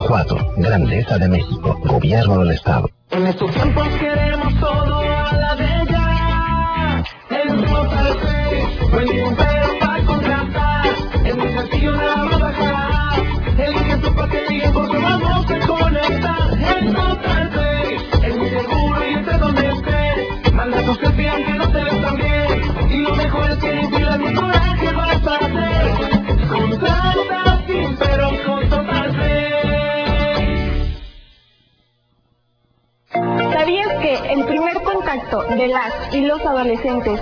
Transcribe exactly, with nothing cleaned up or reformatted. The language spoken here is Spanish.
cuatro. Grandeza de México. Gobierno del Estado. En estos tiempos queremos todo a la de ya. En Total Play, no hay ningún pero para contratar. Es muy sencillo, nada más bajar. Elige tu paquete porque vamos a conectar. En Total Play, es muy seguro y entre donde estés. Manda tu selfie aunque no te ves tan bien. Y lo mejor es que ni pilas ni coraje vas a hacer. Contrata sin pero con Total Play. ¿Sabías que el primer contacto de las y los adolescentes